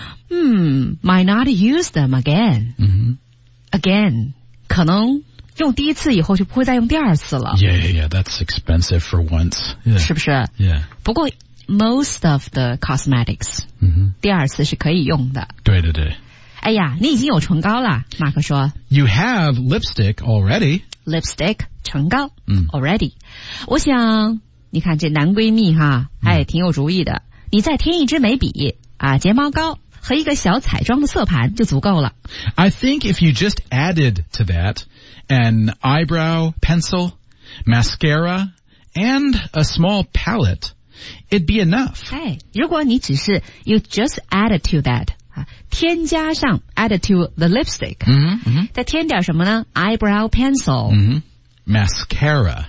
might not use them again. Again， 可能用第一次以后就不会再用第二次了。 Yeah, that's expensive for once. 是不是？ Yeah. 不过most of the cosmetics， 第二次是可以用的。 对。 哎呀，你已经有唇膏了，马克说。 You have lipstick already. Lipstick， 唇膏already。我想，你看这男闺蜜哈，挺有主意的。你再添一支眉笔啊，睫毛膏和一个小彩妆的色盘就足够了。 I think if you just added to that an eyebrow pencil, mascara, and a small palette.It'd be enough. 如果你只是 you just added to that 添加上 added to the lipstick， 再添点什么呢？ eyebrow pencil， mascara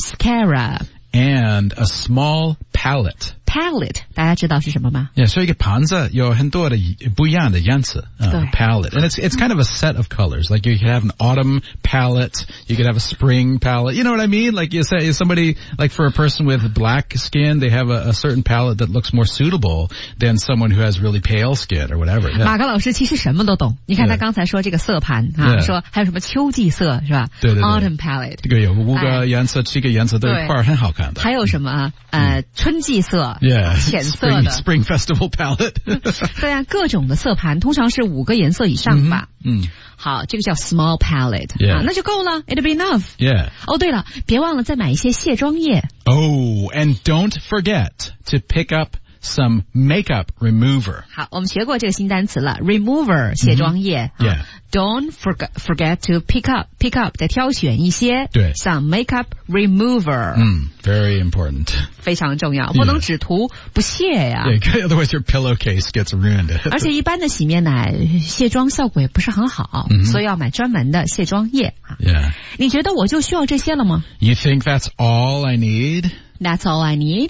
and a small palette. Palette 大家知道是什么吗？ Yeah, 所以一个盘子有很多的不一样的样子。palette. And it's kind of a set of colors. Like you could have an autumn palette, you could have a spring palette. You know what I mean? Like you say somebody, like for a person with black skin, they have a certain palette that looks more suitable than someone who has really pale skin or whatever. Yeah. 马克老师其实什么都懂。你看他刚才说这个色盘说还有什么秋季色是吧？ 对 Autumn palette. 这个有5个颜色、7个颜色都一块很好看的。 还有什么春季色。浅色的 spring festival palette 对啊，各种的色盘通常是5个颜色以上吧。好，这个叫 small palette 那就够了 it'll be enough。 对了，别忘了再买一些卸妆液。 and don't forget to pick up some makeup remover. 好，我们学过这个新单词了 ，remover 卸妆液。 Yeah. Don't forget to pick up 再挑选一些。 对 some makeup remover。 Very important. 非常重要，不能只涂不卸呀。 Yeah, otherwise your pillowcase gets ruined. 而且一般的洗面奶卸妆效果也不是很好，所以要买专门的卸妆液。 Yeah. 你觉得我就需要这些了吗？ You think that's all I need? That's all I need.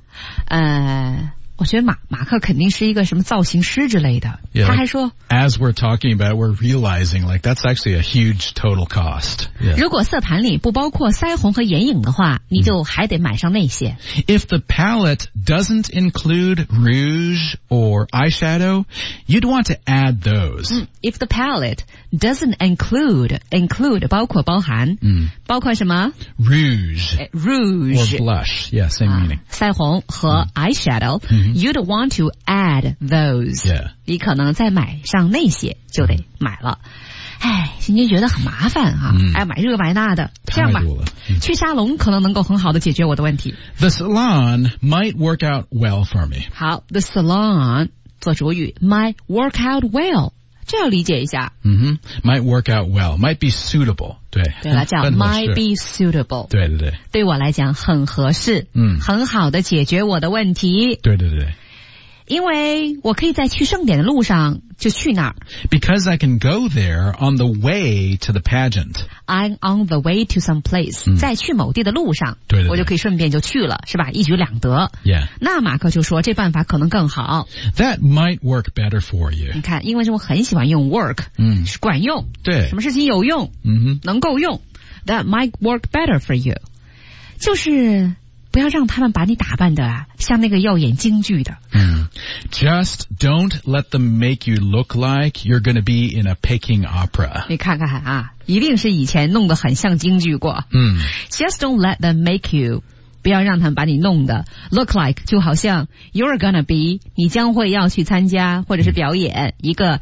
我觉得马克肯定是一个什么造型师之类的。 Yeah, 他还说 as we're talking about it, we're realizing like that's actually a huge total cost. Yeah. 如果色盘里不包括腮红和眼影的话，你就还得买上那些。 If the palette doesn't include rouge or eyeshadow, you'd want to add those. If the palette doesn't include 包含包括什么 Rouge rouge or blush. Yeah, same meaning. 腮红和 eyeshadow, you'd want to add those. Yeah. 你可能再买上那些就得买了。欣欣觉得很麻烦哈，买这个买那的。这样吧，去沙龙可能能够很好的解决我的问题。 The salon might work out well for me. 好 ，the salon 做主语 might work out well， 这要理解一下。 Might work out well, might be suitable. 对了，叫 might be suitable。 对， 对我来讲很合适，很好的解决我的问题。 对。 因为我可以在去盛典的路上就去那儿。 Because I can go there on the way to the pageant. I'm on the way to some place. 在去某地的路上， 对， 我就可以顺便就去了，是吧？一举两得。 Yeah. 那马克就说这办法可能更好。 That might work better for you. 你看，英文中我很喜欢用 work， 是管用， 对， 什么事情有用，能够用。That might work better for you. 就是不要让他们把你打扮的像那个要演京剧的。 Just don't let them make you look like you're going to be in a Peking opera. 你看看啊，一定是以前弄得很像京剧过。Just don't let them make you， 不要让他们把你弄得 look like 就好像 you're gonna be， 你将会要去参加或者是表演一个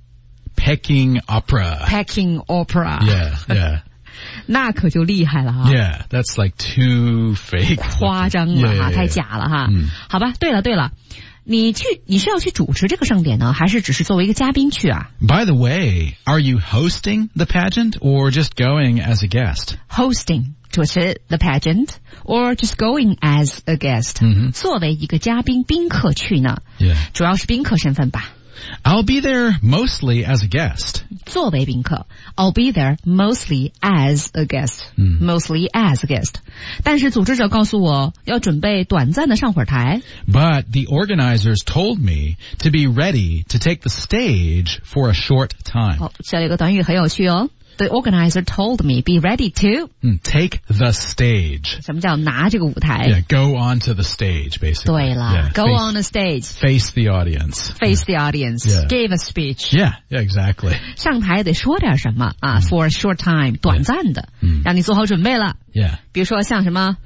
Peking opera. Peking opera. Yeah. 那可就厉害了哈。 Yeah, that's like too fake. 夸张了哈，太假了哈。好吧，对了，你是要去主持这个盛典呢，还是只是作为一个嘉宾去啊？ By the way, are you hosting the pageant or just going as a guest? Hosting, 主持 the pageant, or just going as a guest. 作为一个嘉宾宾客去呢，主要是宾客身份吧。 I'll be there mostly as a guest. 作为宾客 I'll be there mostly as a guest. Mostly as a guest. 但是组织者告诉我要准备短暂的上会儿台。 But the organizers told me to be ready to take the stage for a short time. 这里有个短语很有趣哦。The organizer told me, be ready to take the stage. 什么叫拿这个舞台 Yeah, go onto the stage, basically. 对了 Go on the stage. Face the audience. Face the audience. Give a speech. Yeah, exactly. 上台得说点什么啊 for a short time, 短暂的让你做好准备了 Yeah. 比如说像什么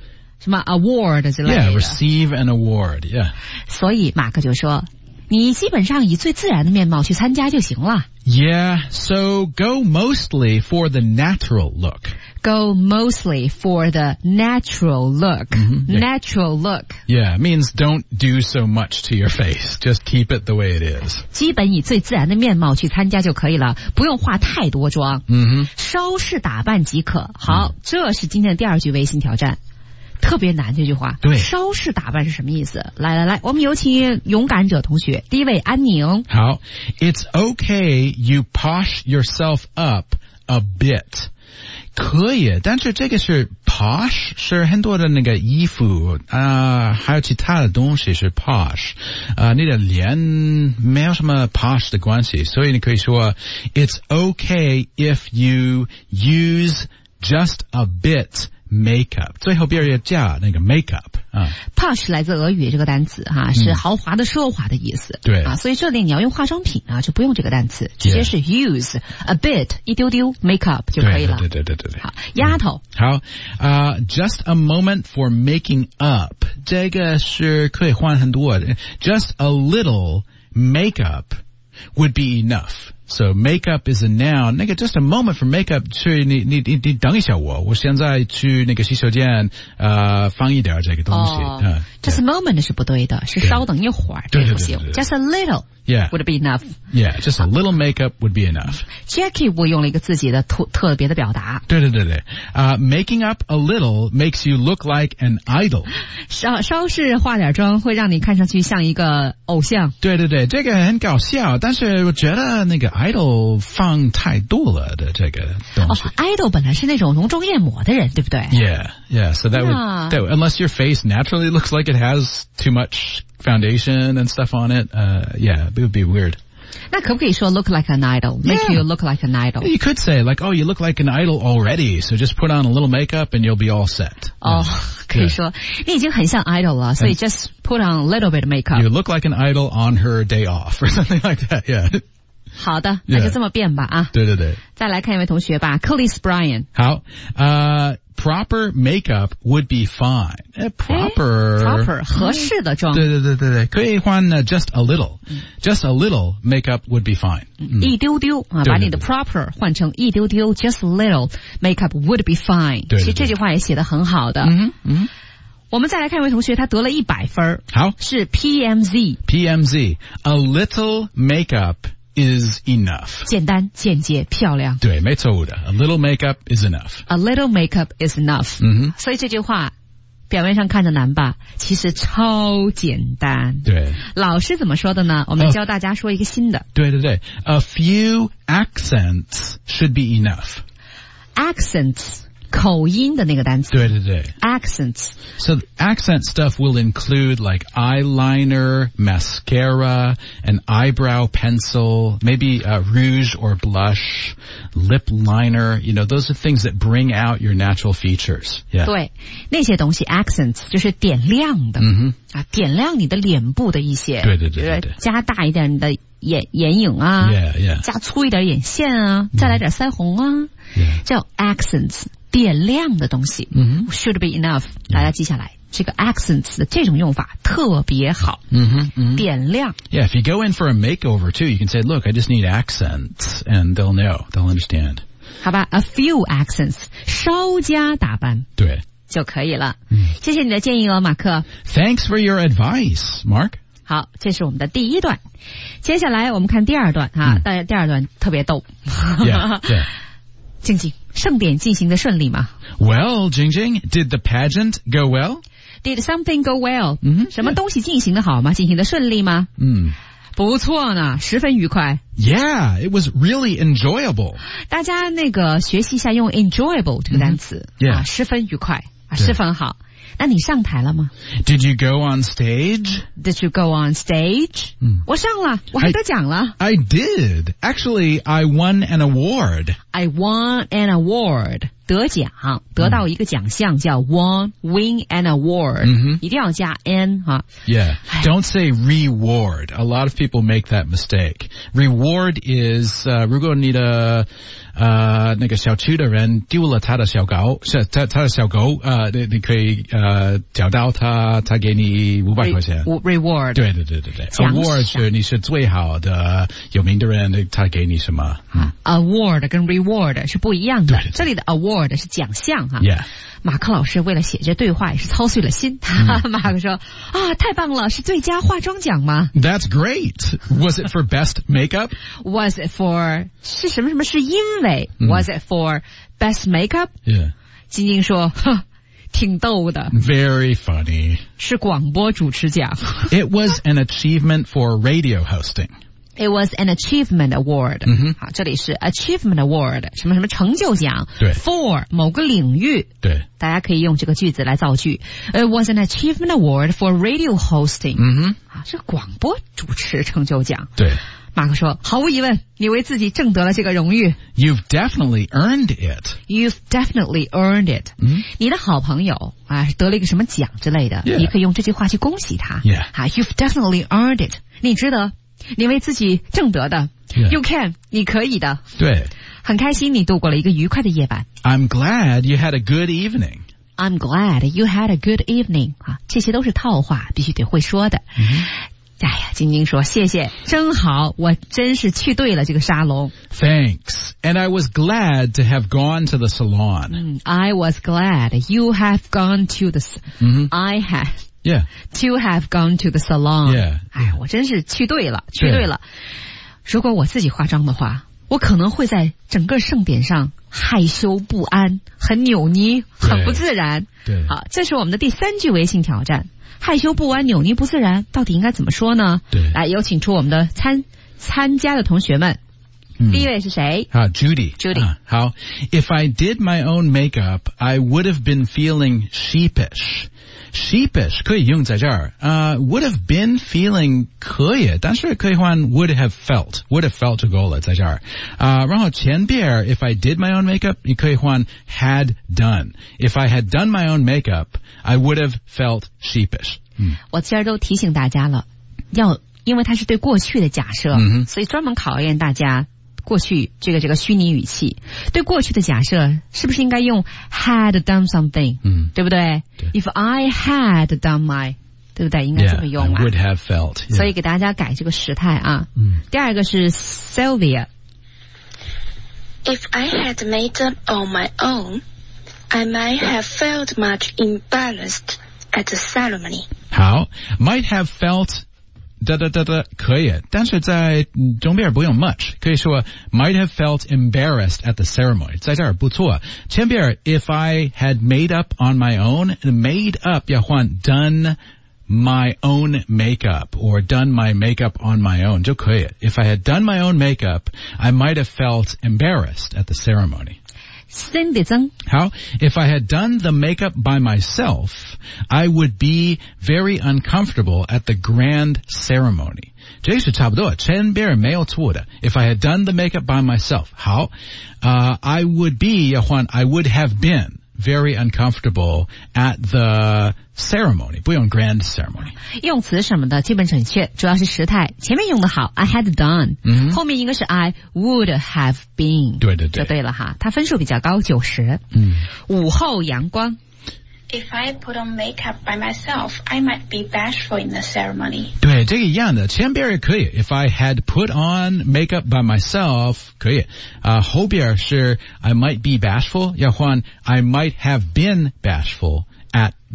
award 之类的 Yeah, receive an award. Yeah. 所以马克就说你基本上以最自然的面貌去参加就行了。 Yeah, so go mostly for the natural look. Go mostly for the natural look. Natural look. Yeah, it means don't do so much to your face. Just keep it the way it is. 基本以最自然的面貌去参加就可以了，不用化太多妆。稍事打扮即可。好，这是今天的第二句微信挑战。特别难这句话， 对， 稍事打扮是什么意思？来，我们有请勇敢者同学，第一位安宁。 好 ，It's okay you posh yourself up a bit. 可以，但是这个是 posh 是很多的那个衣服还有其他的东西是 posh 你的脸没有什么 posh 的关系，所以你可以说 It's okay if you use just a bit makeup. 最后别人加那个 makeup posh 来自俄语这个单词是豪华的奢华的意思。 对所以这里你要用化妆品就不用这个单词，直接是 use a bit 一丢丢 makeup 就可以了。 对。 好，丫头。 好just a moment for making up 这个是可以换很多的 just a little makeup would be enough. So makeup is a noun. 那个 just a moment for makeup 去你等一下我现在去那个洗手间放一点这个东西。 Just a moment 是不对的，是稍等一会儿， 对不行。Just a little would be enough. Yeah, just a little makeup would be enough. Jackie 我用了一个自己的特别的表达。 对。Making up a little makes you look like an idol. 稍事化点妆会让你看上去像一个偶像。 对，这个很搞笑，但是我觉得那个 idol 放太多了的这个东西。 idol 本来是那种浓妆艳抹的人，对不对？ Yeah. So that would unless your face naturally looks like it has too much foundation and stuff on it, it would be weird. 那可不可以说 look like an idol? Make you look like an idol. You could say like, oh, you look like an idol already, so just put on a little makeup and you'll be all set. 可以说你已经很像 idol 了，所以 just put on a little bit of makeup. You look like an idol on her day off or something like that, yeah. 好的，那就这么变吧啊。 对。 再来看一位同学吧 Curtis Bryan。 好，proper makeup would be fine. Proper 合适的妆。 对，可以换just a little. Just a little makeup would be fine. 一丢丢啊，把你的 proper 换成一丢丢 just a little makeup would be fine. 其实这句话也写得很好的。我们再来看一位同学，他得了100分。 好， 是 PMZ. A little makeup is enough. 简单、简洁、漂亮。 对，没错误的。A little makeup is enough. A little makeup is enough. 所以这句话表面上看着难吧，其实超简单。 对。 老师怎么说的呢？我们教大家说一个新的。 对。A few accents should be enough. Accents. 口音的那个单词。 对。 Accents. So accent stuff will include like eyeliner, mascara, an eyebrow pencil, maybe rouge or blush, lip liner. You know, those are things that bring out your natural features. Yeah. 对，那些东西 accents 就是点亮的。点亮你的脸部的一些。对。加大一点你的眼影啊。加粗一点眼线啊，再来点腮红啊。叫 accents。点亮的东西，should be enough。大家记下来，这个 accents 的这种用法特别好。点亮。 Yeah, if you go in for a makeover too, you can say, "Look, I just need accents," and they'll know, they'll understand. 好吧 ，a few accents， 稍加打扮， 对， 就可以了。谢谢你的建议哦，马克。 Thanks for your advice, Mark. 好，这是我们的第一段。接下来我们看第二段哈，但是第二段特别逗。 Yeah. 静静，盛典进行的顺利吗 ？Well, Jingjing, did the pageant go well? Did something go well? 什么东西进行的好吗？进行的顺利吗？不错呢，十分愉快。 Yeah, it was really enjoyable. 大家那个学习一下用 enjoyable 这个单词，十分愉快，十分好。那你上台了吗 ？Did you go on stage? Did you go on stage? 我上了，我还得奖了。 I did. Actually, I won an award. I won an award. 得奖，得到一个奖项叫 win an award. 一定要加 n 哈。 Yeah. Don't say reward. A lot of people make that mistake. Reward is 如果你的那个小区的人丢了他的小狗，他的小狗，你可以找到他给你500块钱。 Reward. 对。Award 是你是最好的有名的人，他给你什么 ？Award 跟 reward 是不一样的。这里的 award 是奖项哈。 Yeah. 马克老师为了写这对话也是操碎了心。马克说太棒了，是最佳化妆奖吗 ？That's great. Was it for best makeup? Was it for 是什么是因为？Was it for best makeup? Yeah. 晶晶说挺逗的。 Very funny. 是广播主持奖。 It was an achievement for radio hosting. It was an achievement award. 好，这里是 achievement award， 什么成就奖。 对。 For 某个领域。 对。 大家可以用这个句子来造句。It was an achievement award for radio hosting. 是广播主持成就奖。 对。 马克说，毫无疑问，你为自己挣得了这个荣誉。 You've definitely earned it. You've definitely earned it. 你的好朋友得了一个什么奖之类的，你可以用这句话去恭喜他。You've definitely earned it. 你值得。你为自己挣得的 You can 你可以的对很开心你度过了一个愉快的夜晚 I'm glad you had a good evening I'm glad you had a good evening 这些都是套话必须得会说的哎呀，晶晶说谢谢，真好，我真是去对了这个沙龙。 Thanks. And I was glad to have gone to the salon. I was glad you have gone to the I had Yeah. to have gone to the salon. Yeah. 哎呀，我真是去对了。如果我自己化妆的话，我可能会在整个盛典上害羞不安，很扭捏，很不自然。 对。 好，这是我们的第3句微信挑战。害羞不安、扭捏不自然，到底应该怎么说呢？ 对。 来，有请出我们的参加的同学们。第一位是谁 ？Judy. Judy. 好。If I did my own makeup, I would have been feeling sheepish 可以用在这儿。would have been feeling 可以，但是可以换 would have felt 就够了，在这儿。然后前边 if I did my own makeup 你可以换 had done. If I had done my own makeup, I would have felt sheepish. 我今儿都提醒大家了，因为它是对过去的假设，所以专门考验大家过去这个虚拟语气，对过去的假设是不是应该用 had done something，对不对？ If I had done my， 对不对？应该这么用啊。 I would have felt. 所以给大家改这个时态啊。第二个是 Sylvia。 If I had made up on my own, I might have felt much embarrassed at the ceremony. 好 might have felt可以，但是在中边不用 much， 可以说 might have felt embarrassed at the ceremony， 在这儿不错。前边 if I had made up on my own， made up 要换 done my own makeup or done my makeup on my own 就可以。If I had done my own makeup, I might have felt embarrassed at the ceremony. Cindy 曾。 好 if I had done the makeup by myself, I would be very uncomfortable at the grand ceremony. 这是差不多，前边没有错的。If I had done the makeup by myself. 好I would be 要换 I would have been very uncomfortable at the ceremony. 不用 grand ceremony. 用词什么的基本准确，主要是时态。前面用的好 I had done，后面应该是 I would have been。 对， 就对了哈。他分数比较高，90。午后阳光。 If I put on makeup by myself, I might be bashful in the ceremony. 对，这个一样的，前边也可以。If I had put on makeup by myself， 可以。后边是 I might be bashful， 要换 I might have been bashful at the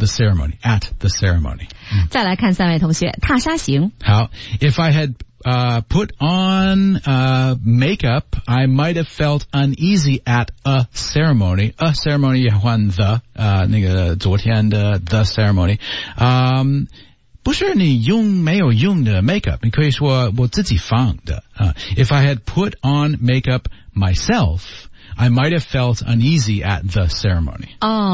ceremony. 再来看3位同学，踏沙行。 好 If I had put on makeup, I might have felt uneasy at a ceremony. A ceremony 也换 the 那个昨天的 the ceremony. 不是你用没有用的 makeup， 你可以说我自己放的。If I had put on makeup myself, I might have felt uneasy at the ceremony.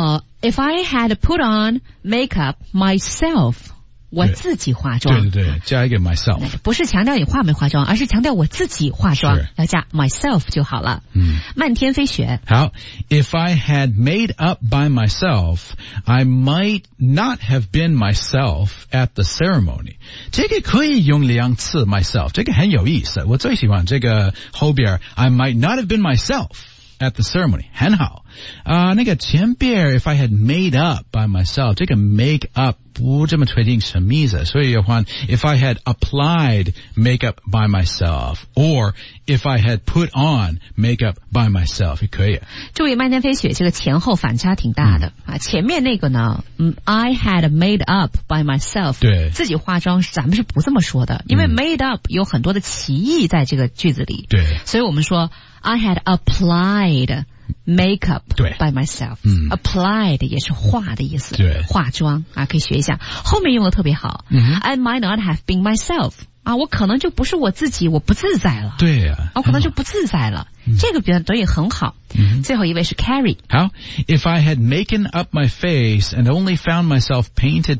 If I had put on makeup myself， 我自己化妆。 对，加一个 myself。 不是强调你化没化妆，而是强调我自己化妆，要加 myself 就好了。漫天飞雪。 好 If I had made up by myself, I might not have been myself at the ceremony. 这个可以用2次 myself， 这个很有意思，我最喜欢这个后边 I might not have been myself at the ceremony， 很好。那个前边 if I had made up by myself， 这个 make up 不这么确定什么意思，所以要换 if I had applied makeup by myself or if I had put on makeup by myself 也可以。 注意漫天飞雪这个前后反差挺大的前面那个呢I had made up by myself， 对， 自己化妆咱们是不这么说的，因为 made up 有很多的歧义在这个句子里， 对， 所以我们说 I had applied makeup by myself， applied 也是化的意思， 对， 化妆可以学一下，后面用的特别好，I might not have been myself，我可能就不是我自己，我不自在了。 对呀， 我可能就不自在了。这个表现得也很好。最后一位是 Carrie。 好 If I had maken up my face and only found myself painted,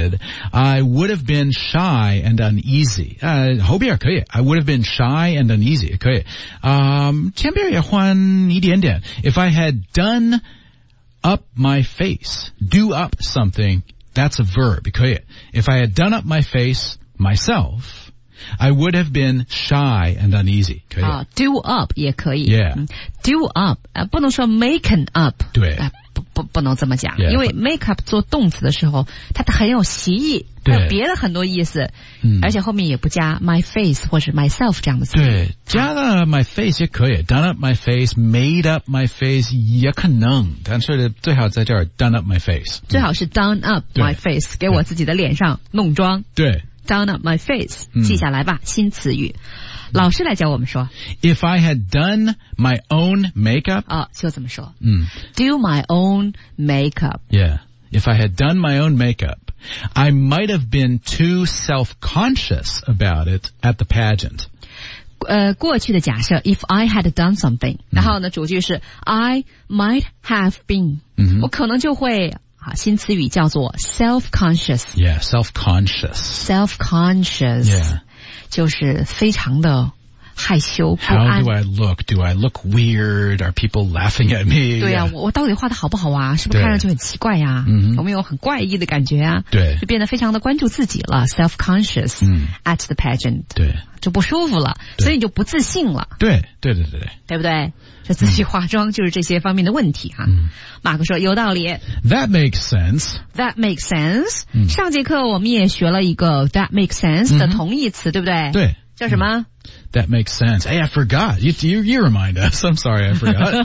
I would have been shy and uneasy. 后边可以 I would have been shy and uneasy 可以。前边也换一点点 If I had done up my face, do up something, that's a verb 可以。If I had done up my face myself, I would have been shy and uneasy. 可以 do up 也可以。 Yeah. Do up 不能说 making up。 对。 不能这么讲， Yeah, 因为 make up 做动词的时候，它很有歧义，它有别的很多意思，而且后面也不加 my face 或者 myself 这样的词。 对，加了 my face 也可以 ，done up my face，made up my face 也可能，但是最好在这儿 done up my face， 最好是 done up my face， 给我自己的脸上弄妆。 对 ，done up my face， 记下来吧，新词语。老师来教我们说 ，If I had done my own makeup， 就这么说。Do my own makeup。 Yeah, if I had done my own makeup, I might have been too self-conscious about it at the pageant. 过去的假设 if I had done something， 然后呢主句是 I might have been， 我可能就会新词语叫做 self-conscious。 Yeah, self-conscious. self-conscious， Yeah. 就是非常的害羞不 How 安。 do I look? Do I look weird? Are people laughing at me? 对啊，我到底画的好不好啊？是不是看上去很奇怪呀？有没有很怪异的感觉啊？ 对， 就变得非常的关注自己了 ，self-conscious at the pageant， 对， 就不舒服了，所以你就不自信了。 对， 对不对？这自己化妆就是这些方面的问题哈。马克说有道理。 That makes sense. That makes sense。上节课我们也学了一个 that makes sense 的同义词，对不对？ 对， 叫什么 ？That makes sense. Hey, I forgot. You remind us. I'm sorry, I forgot.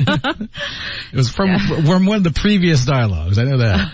It was from one of the previous dialogues. I know that.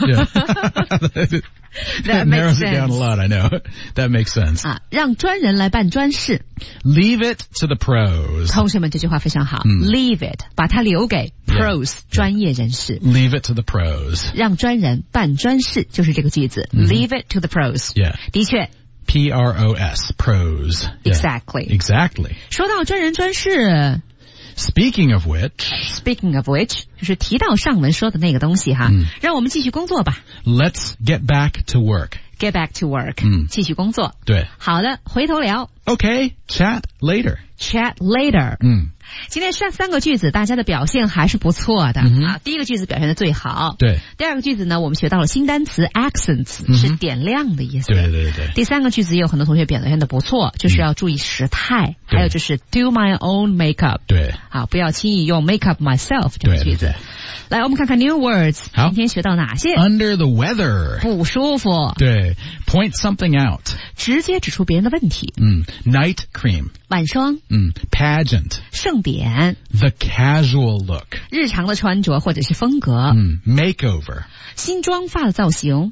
Yeah. That narrows makes it down a sense. lot, I know. That makes sense. 让专人来办专事。 Leave it to the pros. 同学们，这句话非常好。Leave it， 把它留给 pros， 专业人士。 Leave it to the pros. 让专人办专事，就是这个句子。Leave it to the pros。 Yeah. 的确。 P-R-O-S, pros. Exactly. Yeah. Exactly. 说到专人专事 Speaking of which, 就是提到上文说的那个东西哈，让我们继续工作吧。 let's get back to work. Get back to work， 继续工作。 对。 好的，回头聊。 Okay, chat later. Chat later。今天三个句子，大家的表现还是不错的第一个句子表现的最好。 对。 第二个句子呢，我们学到了新单词 accents，是点亮的意思。 对。 第三个句子也有很多同学表现的不错，就是要注意时态，还有就是 do my own makeup。 对。 不要轻易用 make up myself 这个句子。来，我们看看 new words。今天学到哪些 ？Under the weather， 不舒服。 对。Point something out， 直接指出别人的问题。 Night cream， 晚霜。 Pageant， 盛典。 The casual look， 日常的穿着或者是风格。 Makeover， 新妆发的造型。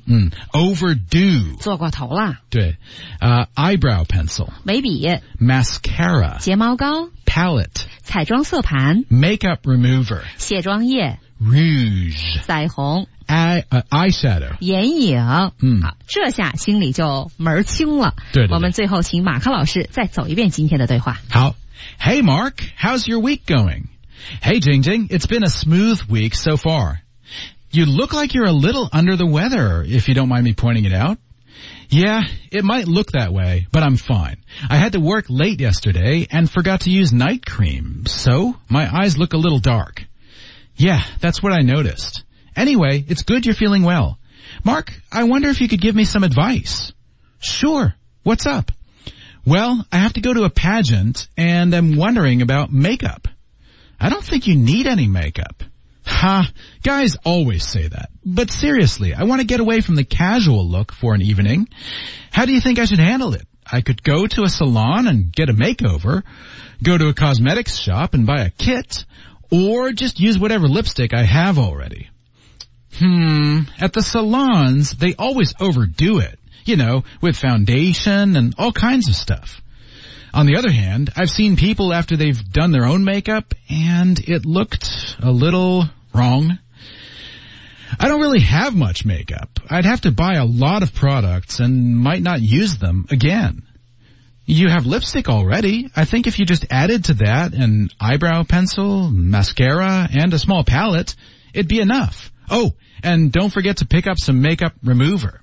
Overdo， 做过头啦。 对。Eyebrow pencil， 眉笔。 Mascara， 睫毛膏。 Palette， 彩妆色盘。 Makeup remover， 卸妆液。 Rouge， 腮红。 eyeshadow， 眼影。这下心里就门清了。 对。 我们最后请马克老师再走一遍今天的对话。 好。Hey Mark, how's your week going? Hey Jingjing, it's been a smooth week so far. You look like you're a little under the weather, if you don't mind me pointing it out. Yeah, it might look that way, but I'm fine. I had to work late yesterday and forgot to use night cream, so my eyes look a little dark. Yeah, that's what I noticed. Anyway, it's good you're feeling well. Mark, I wonder if you could give me some advice. Sure. What's up? Well, I have to go to a pageant, and I'm wondering about makeup. I don't think you need any makeup. Ha, guys always say that. But seriously, I want to get away from the casual look for an evening. How do you think I should handle it? I could go to a salon and get a makeover, go to a cosmetics shop and buy a kit, or just use whatever lipstick I have already. At the salons, they always overdo it. You know, with foundation and all kinds of stuff. On the other hand, I've seen people after they've done their own makeup, and it looked a little wrong. I don't really have much makeup. I'd have to buy a lot of products and might not use them again. You have lipstick already. I think if you just added to that an eyebrow pencil, mascara, and a small palette, it'd be enough. Oh, and don't forget to pick up some makeup remover.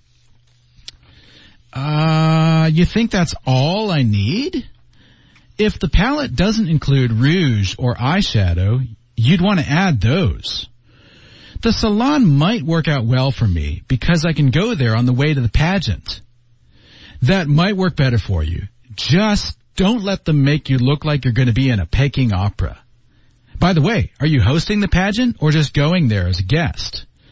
You think that's all I need? If the palette doesn't include rouge or eyeshadow, you'd want to add those. The salon might work out well for me because I can go there on the way to the pageant. That might work better for you. Just don't let them make you look like you're going to be in a Peking opera. By the way, are you hosting the pageant or just going there as a guest?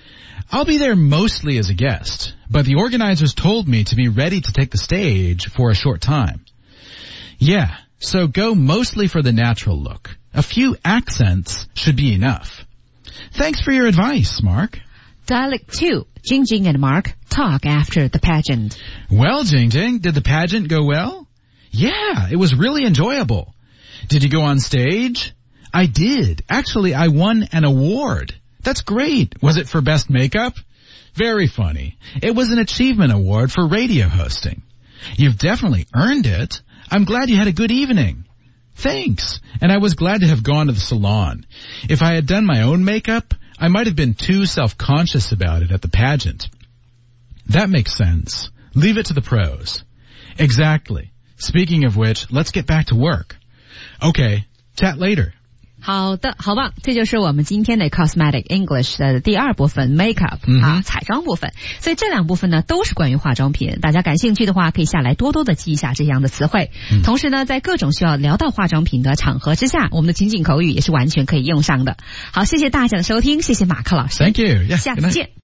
I'll be there mostly as a guest, but the organizers told me to be ready to take the stage for a short time. Yeah, so go mostly for the natural look. A few accents should be enough. Thanks for your advice, Mark. Dialect 2. Jingjing and Mark talk after the pageant. Well, Jingjing, did the pageant go well? Yeah, it was really enjoyable. Did you go on stage? I did. Actually, I won an award. That's great. Was it for best makeup? Very funny. It was an achievement award for radio hosting. You've definitely earned it. I'm glad you had a good evening. Thanks. And I was glad to have gone to the salon. If I had done my own makeup, I might have been too self-conscious about it at the pageant. That makes sense. Leave it to the pros. Exactly. Speaking of which, let's get back to work. Okay, chat later. 好的，好棒，这就是我们今天的 Cosmetic English 的第二部分 Makeup 彩妆部分。所以这两部分呢都是关于化妆品，大家感兴趣的话可以下来多多的记一下这样的词汇。同时呢，在各种需要聊到化妆品的场合之下，我们的情景口语也是完全可以用上的。好，谢谢大家的收听，谢谢马克老师。 Thank you. Yeah, 下次见。